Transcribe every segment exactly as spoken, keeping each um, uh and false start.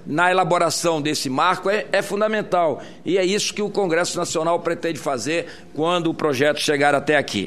na elaboração desse marco é, é fundamental. E é isso que o Congresso Nacional pretende fazer quando o projeto chegar até aqui.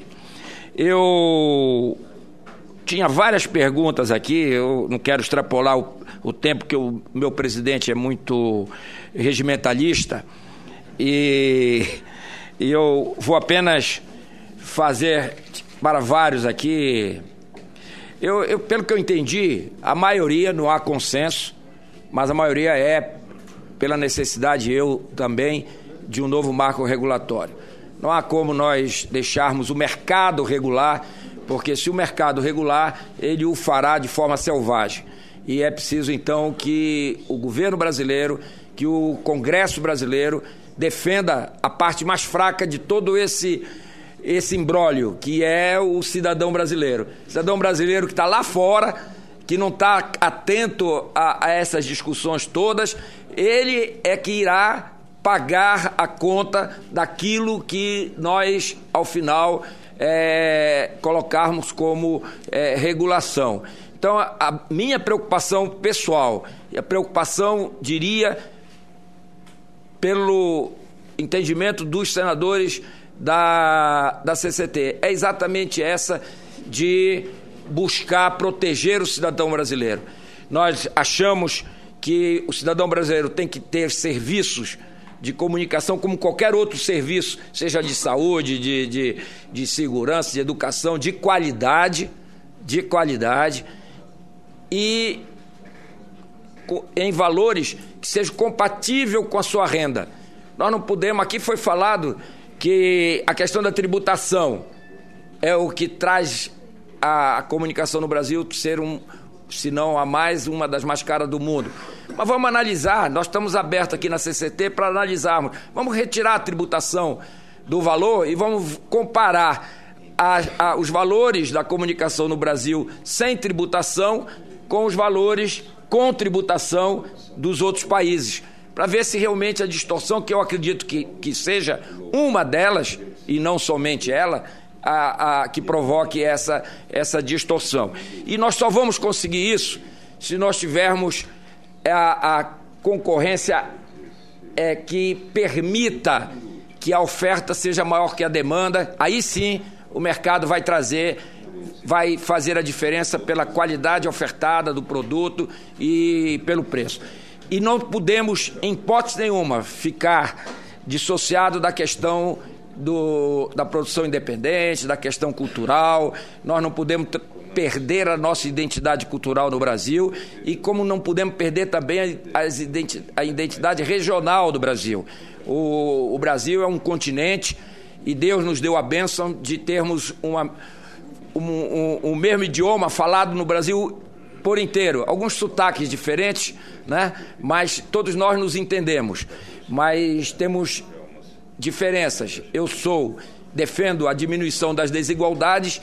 Eu tinha várias perguntas aqui, eu não quero extrapolar o, o tempo, que o meu presidente é muito regimentalista, e, e eu vou apenas fazer para vários aqui. Eu, eu, pelo que eu entendi, a maioria, não há consenso, mas a maioria é pela necessidade, eu também, de um novo marco regulatório. Não há como nós deixarmos o mercado regular, porque se o mercado regular, ele o fará de forma selvagem. E é preciso, então, que o governo brasileiro, que o Congresso brasileiro defenda a parte mais fraca de todo esse, esse imbróglio, que é o cidadão brasileiro. O cidadão brasileiro que está lá fora, que não está atento a, a essas discussões todas, ele é que irá pagar a conta daquilo que nós, ao final, é, colocarmos como é, regulação. Então, a, a minha preocupação pessoal, e a preocupação, diria, pelo entendimento dos senadores da, da C C T, é exatamente essa de buscar proteger o cidadão brasileiro. Nós achamos que o cidadão brasileiro tem que ter serviços de comunicação como qualquer outro serviço, seja de saúde, de, de, de segurança, de educação, de qualidade, de qualidade e em valores que sejam compatíveis com a sua renda. Nós não podemos, aqui foi falado que a questão da tributação é o que traz a, a comunicação no Brasil ser um, se não a mais, uma das mais caras do mundo. Mas vamos analisar, nós estamos abertos aqui na C C T para analisarmos. Vamos retirar a tributação do valor e vamos comparar a, a, os valores da comunicação no Brasil sem tributação com os valores com tributação dos outros países, para ver se realmente a distorção, que eu acredito que, que seja uma delas, e não somente ela, a, a, que provoque essa, essa distorção. E nós só vamos conseguir isso se nós tivermos a, a concorrência é, que permita que a oferta seja maior que a demanda. Aí sim o mercado vai trazer, vai fazer a diferença pela qualidade ofertada do produto e pelo preço. E não podemos, em hipótese nenhuma, ficar dissociado da questão do, da produção independente, da questão cultural. Nós não podemos perder a nossa identidade cultural no Brasil, e como não podemos perder também as identi- a identidade regional do Brasil. O, o Brasil é um continente e Deus nos deu a bênção de termos uma, um, um, um mesmo idioma falado no Brasil por inteiro. Alguns sotaques diferentes, né? Mas todos nós nos entendemos. Mas temos diferenças. Eu sou, defendo a diminuição das desigualdades,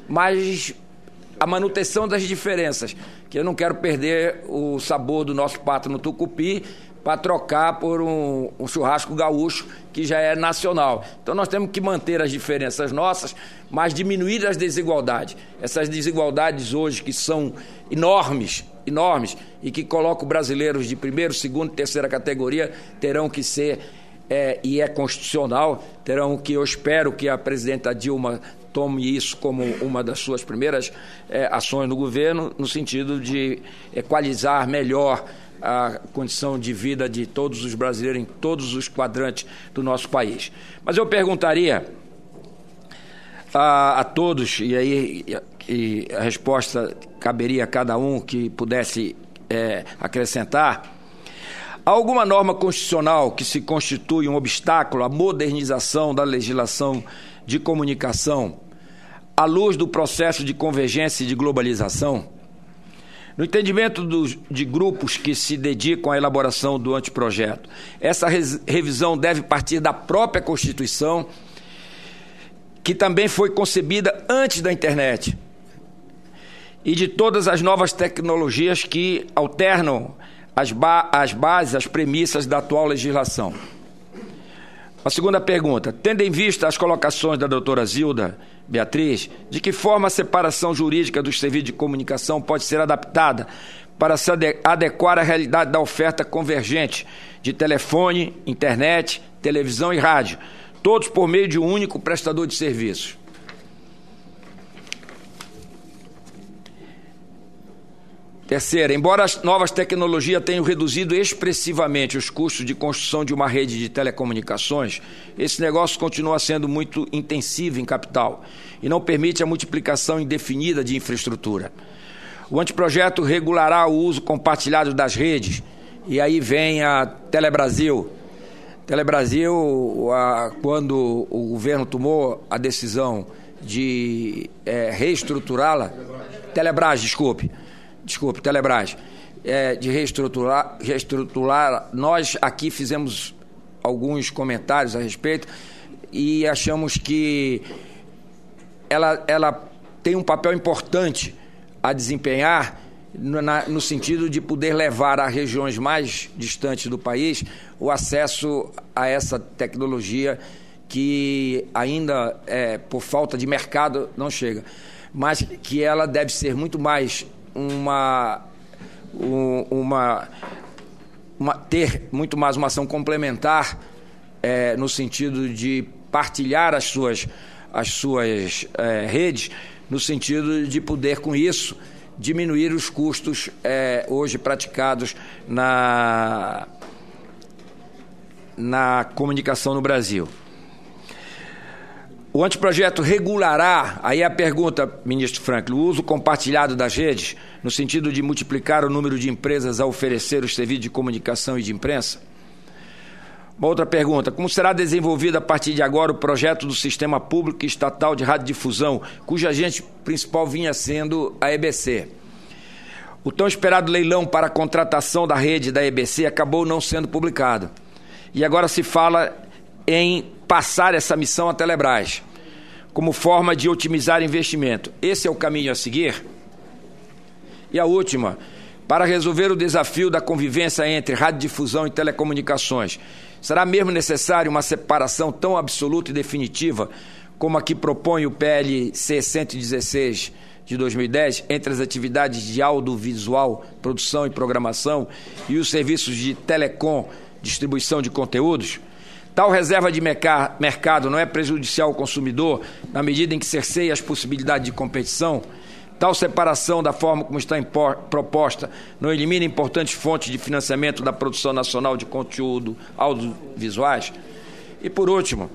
mas a manutenção das diferenças, que eu não quero perder o sabor do nosso pato no tucupi para trocar por um, um churrasco gaúcho que já é nacional. Então nós temos que manter as diferenças nossas, mas diminuir as desigualdades. Essas desigualdades hoje que são enormes, enormes, e que colocam brasileiros de primeira, segunda e terceira categoria, terão que ser, é, e é constitucional, terão que, eu espero que a presidenta Dilma tome isso como uma das suas primeiras é, ações no governo, no sentido de equalizar melhor a condição de vida de todos os brasileiros em todos os quadrantes do nosso país. Mas eu perguntaria a, a todos, e aí e a resposta caberia a cada um que pudesse é, acrescentar: há alguma norma constitucional que se constitui um obstáculo à modernização da legislação de comunicação à luz do processo de convergência e de globalização? No entendimento dos, de grupos que se dedicam à elaboração do anteprojeto, essa res, revisão deve partir da própria Constituição, que também foi concebida antes da internet, e de todas as novas tecnologias que alternam as, ba as bases, as premissas da atual legislação. A segunda pergunta: tendo em vista as colocações da doutora Zilda Beatriz, de que forma a separação jurídica dos serviços de comunicação pode ser adaptada para se adequar à realidade da oferta convergente de telefone, internet, televisão e rádio, todos por meio de um único prestador de serviços. Terceira, embora as novas tecnologias tenham reduzido expressivamente os custos de construção de uma rede de telecomunicações, esse negócio continua sendo muito intensivo em capital e não permite a multiplicação indefinida de infraestrutura. O anteprojeto regulará o uso compartilhado das redes, e aí vem a Telebrasil. Telebrasil, a, quando o governo tomou a decisão de é, reestruturá-la, Telebrás, desculpe, desculpe, Telebrás, é, de reestruturar, reestruturar, nós aqui fizemos alguns comentários a respeito e achamos que ela, ela tem um papel importante a desempenhar no, na, no sentido de poder levar a regiões mais distantes do país o acesso a essa tecnologia que ainda, é, por falta de mercado, não chega, mas que ela deve ser muito mais uma, uma, uma ter muito mais uma ação complementar, é, no sentido de partilhar as suas, as suas é, redes, no sentido de poder, com isso, diminuir os custos é, hoje praticados na, na comunicação no Brasil. O anteprojeto regulará, aí a pergunta, ministro Franklin, o uso compartilhado das redes, no sentido de multiplicar o número de empresas a oferecer os serviços de comunicação e de imprensa? Uma outra pergunta, como será desenvolvido a partir de agora o projeto do Sistema Público Estatal de Radiodifusão, cujo agente principal vinha sendo a E B C? O tão esperado leilão para a contratação da rede da E B C acabou não sendo publicado. E agora se fala em passar essa missão à Telebrás, como forma de otimizar investimento. Esse é o caminho a seguir? E a última, para resolver o desafio da convivência entre radiodifusão e telecomunicações, será mesmo necessário uma separação tão absoluta e definitiva como a que propõe o P L C cento e dezesseis de dois mil e dez entre as atividades de audiovisual, produção e programação e os serviços de telecom, distribuição de conteúdos? Tal reserva de mercado não é prejudicial ao consumidor na medida em que cerceia as possibilidades de competição? Tal separação, da forma como está proposta, não elimina importantes fontes de financiamento da produção nacional de conteúdo audiovisuais? E, por último,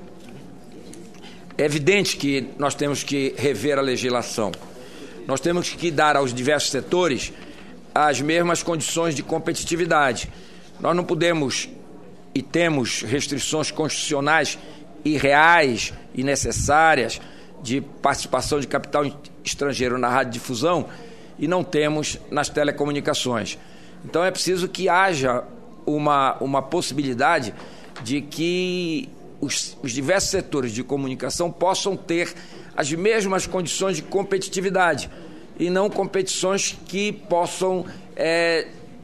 é evidente que nós temos que rever a legislação. Nós temos que dar aos diversos setores as mesmas condições de competitividade. Nós não podemos e temos restrições constitucionais irreais e necessárias de participação de capital estrangeiro na radiodifusão e não temos nas telecomunicações. Então é preciso que haja uma, uma possibilidade de que os, os diversos setores de comunicação possam ter as mesmas condições de competitividade e não competições que possam é,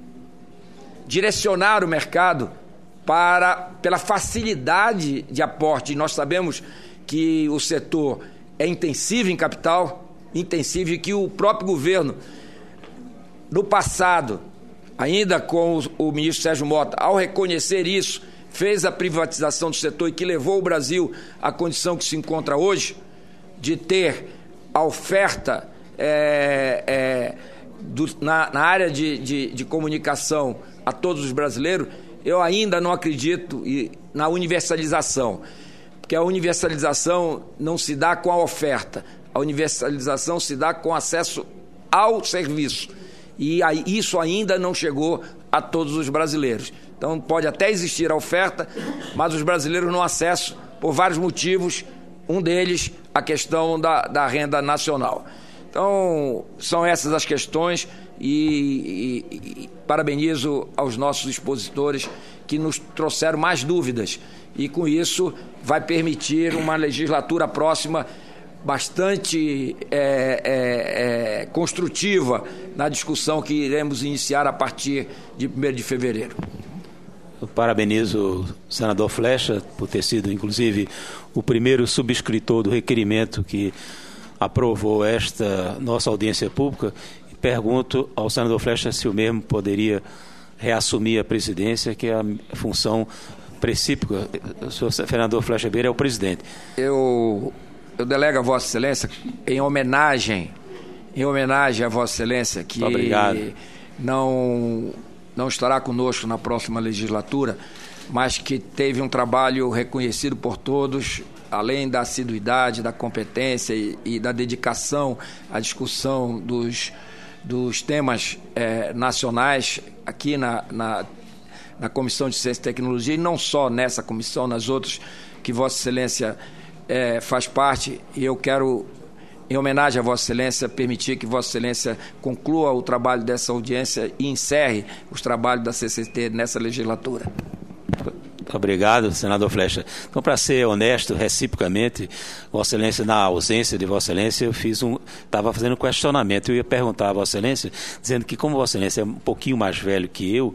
direcionar o mercado para, pela facilidade de aporte. Nós sabemos que o setor é intensivo em capital, intensivo, e que o próprio governo, no passado, ainda com o, o ministro Sérgio Mota, ao reconhecer isso, fez a privatização do setor e que levou o Brasil à condição que se encontra hoje, de ter a oferta é, é, do, na, na área de, de, de comunicação a todos os brasileiros. Eu ainda não acredito na universalização, porque a universalização não se dá com a oferta, a universalização se dá com acesso ao serviço, e aí, isso ainda não chegou a todos os brasileiros. Então pode até existir a oferta, mas os brasileiros não acessam por vários motivos, um deles a questão da, da renda nacional. Então são essas as questões. E, e, e parabenizo aos nossos expositores que nos trouxeram mais dúvidas e com isso vai permitir uma legislatura próxima bastante é, é, é, construtiva na discussão que iremos iniciar a partir de primeiro de fevereiro. Eu parabenizo o senador Flecha por ter sido, inclusive, o primeiro subscritor do requerimento que aprovou esta nossa audiência pública. pergunto ao senador Flecha se o mesmo poderia reassumir a presidência, que é a função precípica. O senhor Fernando Flecha Beira é o presidente. Eu, eu delego a Vossa Excelência em homenagem, em homenagem a Vossa Excelência, que não, não estará conosco na próxima legislatura, mas que teve um trabalho reconhecido por todos, além da assiduidade, da competência e, e da dedicação à discussão dos, dos temas eh, nacionais aqui na, na, na Comissão de Ciência e Tecnologia, e não só nessa comissão, nas outras que Vossa Excelência eh, faz parte. E eu quero, em homenagem a Vossa Excelência, permitir que Vossa Excelência conclua o trabalho dessa audiência e encerre os trabalhos da C C T nessa legislatura. Obrigado, senador Flecha. Então, para ser honesto, reciprocamente, Vossa Excelência, na ausência de Vossa Excelência, eu fiz um, estava fazendo um questionamento. Eu ia perguntar a Vossa Excelência, dizendo que como Vossa Excelência é um pouquinho mais velho que eu,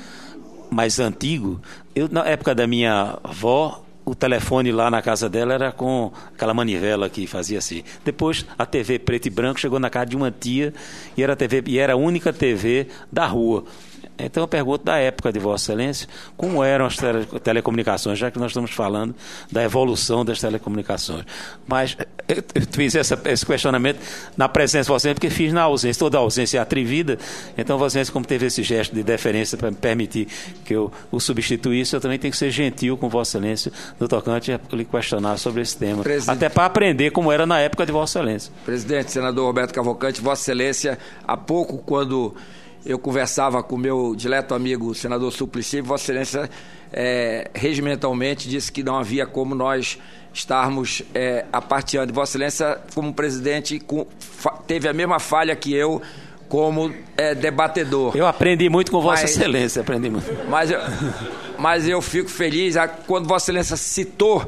mais antigo, eu, na época da minha avó, o telefone lá na casa dela era com aquela manivela que fazia assim. Depois, a T V preto e branco chegou na casa de uma tia e era, a T V, e era a única T V da rua. Então eu pergunto da época de Vossa Excelência, como eram as tele, telecomunicações, já que nós estamos falando da evolução das telecomunicações. Mas eu, eu fiz essa, esse questionamento na presença de Vossa Excelência, porque fiz na ausência, toda a ausência é atrevida. Então Vossa Excelência, como teve esse gesto de deferência para me permitir que eu o substituísse, eu também tenho que ser gentil com Vossa Excelência no tocante a lhe questionar sobre esse tema. Presidente, até para aprender como era na época de Vossa Excelência. Presidente, senador Roberto Cavalcante, Vossa Excelência, há pouco, quando eu conversava com o meu dileto amigo, o senador Suplicy, Vossa Excelência, é, regimentalmente, disse que não havia como nós estarmos é, aparteando. Vossa Excelência, como presidente, com, fa, teve a mesma falha que eu como é, debatedor. Eu aprendi muito com Vossa mas, Excelência, aprendi muito. Mas eu, mas eu fico feliz quando Vossa Excelência citou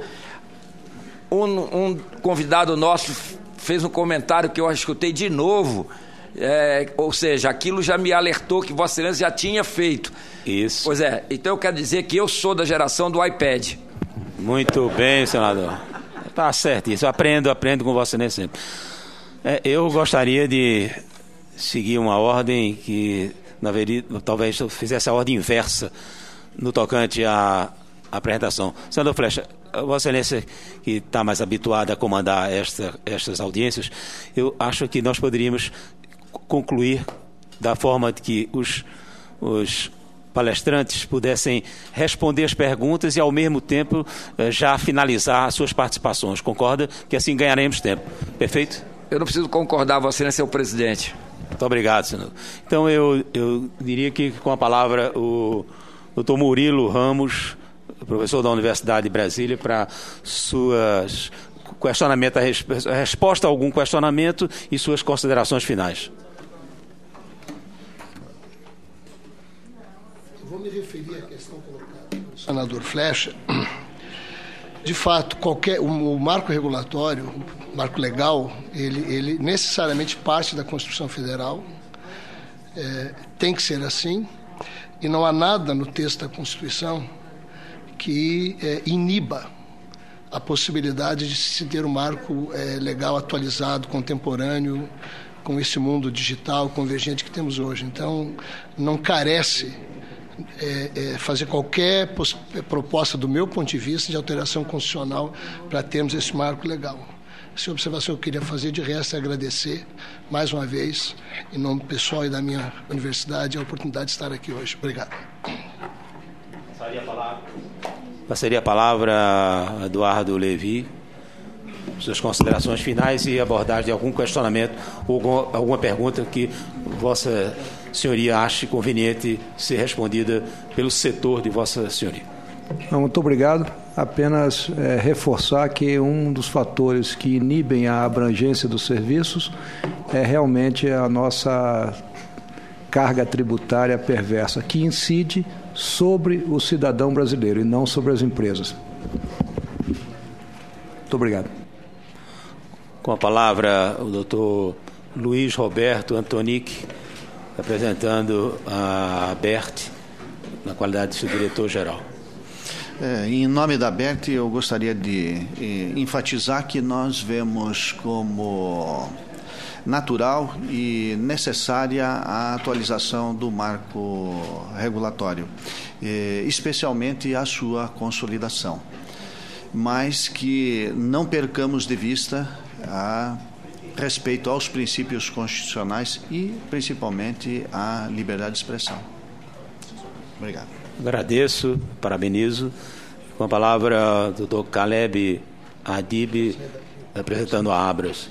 um, um convidado nosso, fez um comentário que eu escutei de novo. É, ou seja, aquilo já me alertou que Vossa Excelência já tinha feito. Isso. Pois é, então eu quero dizer que eu sou da geração do iPad. Muito bem, senador. Tá certo isso, eu aprendo, aprendo com Vossa Excelência sempre. É, eu gostaria de seguir uma ordem que, na verdade, talvez eu fizesse a ordem inversa no tocante à apresentação. Senador Flecha, Vossa Excelência, que está mais habituada a comandar esta, estas audiências, eu acho que nós poderíamos concluir da forma de que os, os palestrantes pudessem responder as perguntas e, ao mesmo tempo, já finalizar as suas participações. Concorda? Que assim ganharemos tempo. Perfeito? Eu não preciso concordar, Vossa Excelência é o presidente. Muito obrigado, senador. Então, eu, eu diria que, com a palavra, o doutor Murilo Ramos, professor da Universidade de Brasília, para suas questionamento, a resposta a algum questionamento e suas considerações finais. Vou me referir à questão colocada pelo senador Flecha. De fato, qualquer, o, o marco regulatório, o marco legal, ele, ele necessariamente parte da Constituição Federal, é, tem que ser assim, e não há nada no texto da Constituição que é, iniba a possibilidade de se ter um marco é, legal atualizado, contemporâneo, com esse mundo digital convergente que temos hoje. Então, não carece É, é, fazer qualquer proposta, do meu ponto de vista, de alteração constitucional para termos esse marco legal. Essa observação eu queria fazer, de resto, é agradecer, mais uma vez, em nome do pessoal e da minha universidade, a oportunidade de estar aqui hoje. Obrigado. Passaria a palavra, Passaria a palavra a Eduardo Levi, suas considerações finais e abordagem de algum questionamento ou alguma, alguma pergunta que Vossa Senhoria ache conveniente ser respondida pelo setor de Vossa Senhoria. Muito obrigado. Apenas é, reforçar que um dos fatores que inibem a abrangência dos serviços é realmente a nossa carga tributária perversa, que incide sobre o cidadão brasileiro e não sobre as empresas. Muito obrigado. Com a palavra, o doutor Luiz Roberto Antonic, representando a ABERT, na qualidade de seu diretor-geral. É, em nome da ABERT, eu gostaria de eh, enfatizar que nós vemos como natural e necessária a atualização do marco regulatório, especialmente a sua consolidação, mas que não percamos de vista a respeito aos princípios constitucionais e principalmente à liberdade de expressão. Obrigado. Agradeço, parabenizo. Com a palavra, doutor Caleb Adib, representando a Abras.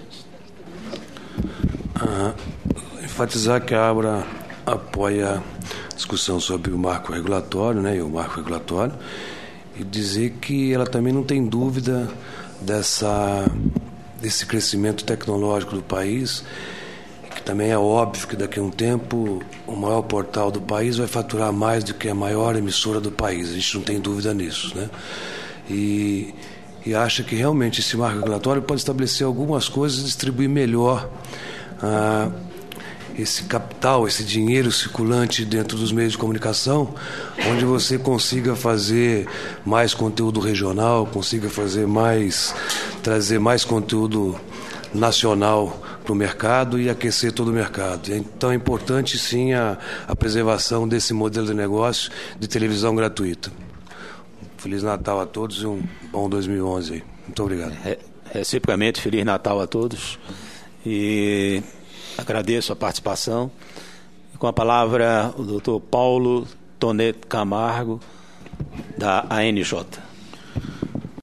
Ah, enfatizar que a Abra apoia a discussão sobre o marco regulatório, né, e o marco regulatório, e dizer que ela também não tem dúvida dessa, desse crescimento tecnológico do país, que também é óbvio que daqui a um tempo o maior portal do país vai faturar mais do que a maior emissora do país. A gente não tem dúvida nisso, né? E, e acha que realmente esse marco regulatório pode estabelecer algumas coisas e distribuir melhor ah, esse capital, esse dinheiro circulante dentro dos meios de comunicação, onde você consiga fazer mais conteúdo regional, consiga fazer mais, trazer mais conteúdo nacional para o mercado e aquecer todo o mercado. Então é importante sim a, a preservação desse modelo de negócio de televisão gratuita. Feliz Natal a todos e um bom dois mil e onze aí. Muito obrigado. Reciprocamente, Feliz Natal a todos e agradeço a participação. Com a palavra o doutor Paulo Toneto Camargo, da A N J.